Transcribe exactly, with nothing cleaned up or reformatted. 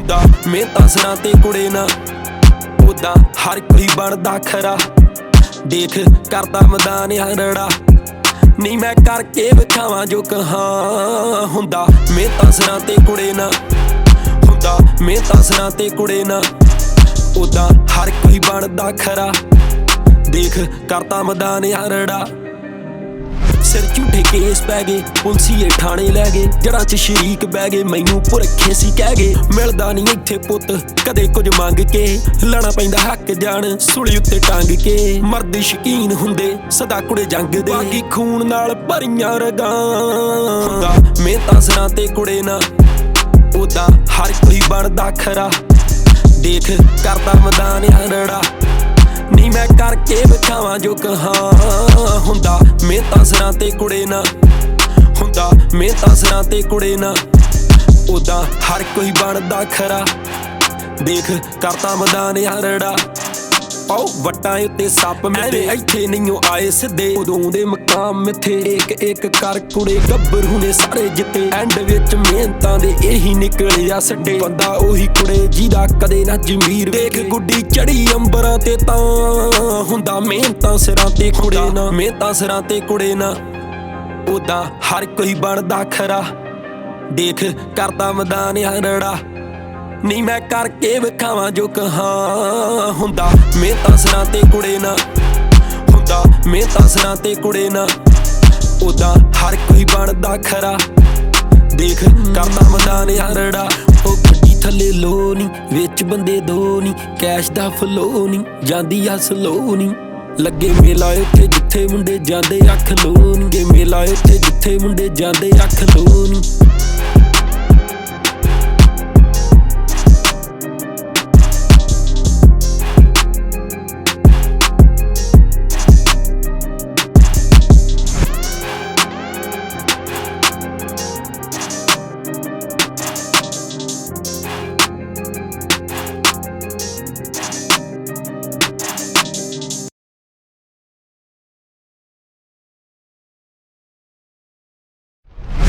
ਹੁੰਦਾ ਮਿਹਨਤਾਂ ਸਿਰਾਂ ਤੇ ਕੁੜੇ ਨਾ ਉਦਾਂ ਹਰ ਕੋਈ ਬਣਦਾ ਖਰਾ। ਦੇਖ ਕਰਦਾ ਮੈਦਾਨ ਹਰੜਾ ਨਹੀਂ ਮੈਂ ਕਰਕੇ ਵਿਖਾਵਾਂ ਜੋ ਕਹਾਂ। ਹੁੰਦਾ ਮਿਹਨਤਾਂ ਸਿਰਾਂ ਤੇ ਕੁੜੇ ਨਾ ਹੁੰਦਾ ਮਿਹਨਤਾਂ ਸਿਰਾਂ ਤੇ ਕੁੜੇ ਨਾ ਉਦਾਂ ਹਰ ਕੋਈ ਬਣਦਾ ਖਰਾ। ਦੇਖ ਕਰਦਾ ਮੈਦਾਨ ਹਰੜਾ ਸਿਰ ਝੂਠੇ ਕੇਸ ਪੈ ਗਏ ਪੁਲਸੀਏ ਠਾਣੇ ਲੈ ਗਏ ਜੜ੍ਹਾਂ ਚ ਸ਼ਰੀਕ ਬਹਿ ਗਏ ਮੈਨੂੰ ਪੁਰਖੇ ਸੀ ਕਹਿ ਗਏ। ਮਿਲਦਾ ਨਹੀਂ ਇੱਥੇ ਪੁੱਤ ਕਦੇ ਕੁਝ ਮੰਗ ਕੇ ਲੈਣਾ ਪੈਂਦਾ ਹੱਕ ਜਾਣ ਸੂਲੀ ਉੱਤੇ ਟੰਗ ਕੇ। ਮਰਦ ਸ਼ਕੀਨ ਹੁੰਦੇ ਸਦਾ ਕੁੜੇ ਜੰਗ ਦੇ ਬਾਕੀ ਖੂਨ ਨਾਲ ਭਰੀਆਂ ਰਗਾਂ। ਹੁੰਦਾ ਮਿਹਨਤਾਂ ਸਿਰਾਂ ਤੇ ਕੁੜੇ ਨਾ ਉਦਾਂ ਹਰ ਕੋਈ ਬਣਦਾ ਖਰਾ। ਦੇਖ ਕਰਦਾ ਮੈਦਾਨ ਹਰੜਾ ਨਹੀਂ ਮੈਂ ਕਰਕੇ ਵਿਖਾਵਾਂ ਜੋ ਕਹਾਂ। ਹੁੰਦਾ ਮਿਹਨਤਾਂ ਸਿਰਾਂ ਤੇ ਕੁੜੇ ਨਾ ਹੁੰਦਾ ਮਿਹਨਤਾਂ ਸਿਰਾਂ ਤੇ ਕੁੜੇ ਨਾ ਉਦਾਂ ਹਰ ਕੋਈ ਬਣਦਾ ਖਰਾ। ਦੇਖ ਕਰਦਾ ਮੈਦਾਨ ਹਰੜਾ ਆਓ ਵੱਟਾਂ ਉੱਤੇ ਸੱਪ ਮਿੱਥੇ ਇੱਥੇ ਨਹੀਂਓ ਆਏ ਸਿੱਧੇ ਉਦੋਂ ਦੇ ਮਕਾਮ ਮਿੱਥੇ। ਇੱਕ ਇੱਕ ਕਰ ਕੁੜੇ ਗੱਭਰੂ ਨੇ ਸਾਰੇ ਜਿੱਤੇ ਐਂਡ ਵਿੱਚ ਮਿਹਨਤਾਂ ਦੇ ਇਹੀ ਨਿਕਲੇ ਆ ਸੱਡੇ। ਬੰਦਾ ਉਹੀ ਕੁੜੇ ਜਿਹਦਾ ਕਦੇ ਨਾ ਜ਼ਮੀਰ ਦੇਖ ਗੁੱਡੀ ਚੜੀ ਅੰਬਰਾਂ ਤੇ ਤਾਂ ਹੁੰਦਾ ਮਿਹਨਤਾਂ ਸਿਰਾਂ ਤੇ ਕੁੜੇ ਨਾ ਮਿਹਨਤਾਂ ਸਿਰਾਂ ਤੇ ਕੁੜੇ ਨਾ ਉਦਾਂ ਹਰ ਕੋਈ ਬਣਦਾ ਖਰਾ। ਦੇਖ ਕਰਦਾ ਮੈਦਾਨ ਹਰੜਾ ਨਹੀਂ ਮੈਂ ਕਰਕੇ ਵਿਖਾਵਾਂ ਜੋ ਕਹਾਂ। ਹੁੰਦਾ ਮਿਹਨਤਾਂ ਸਿਰਾਂ ਤੇ ਕੁੜੇ ਨਾ ਹੁੰਦਾ ਮਿਹਨਤਾਂ ਸਿਰਾਂ ਤੇ ਕੁੜੇ ਨਾ ਉਦਾਂ ਹਰ ਕੋਈ ਬਣਦਾ ਖਰਾ। ਦੇਖ ਕਰਦਾ ਮੈਦਾਨ ਹਰੜਾ ਉਹ ਗੱਡੀ ਥੱਲੇ ਲੋ ਨੀ ਵਿੱਚ ਬੰਦੇ ਦੋ ਨੀ ਕੈਸ਼ ਦਾ ਫਲੋ ਨੀ ਜਾਂਦੀ ਆ ਸਲੋ ਨੀ। ਲੱਗੇ ਮੇਲਾ ਉੱਥੇ ਜਿੱਥੇ ਮੁੰਡੇ ਜਾਂਦੇ ਅੱਖ ਲੋ ਨੀ। ਮੇਲਾ ਉੱਥੇ ਜਿੱਥੇ ਮੁੰਡੇ ਜਾਂਦੇ ਅੱਖ ਲੋ ਨੀ।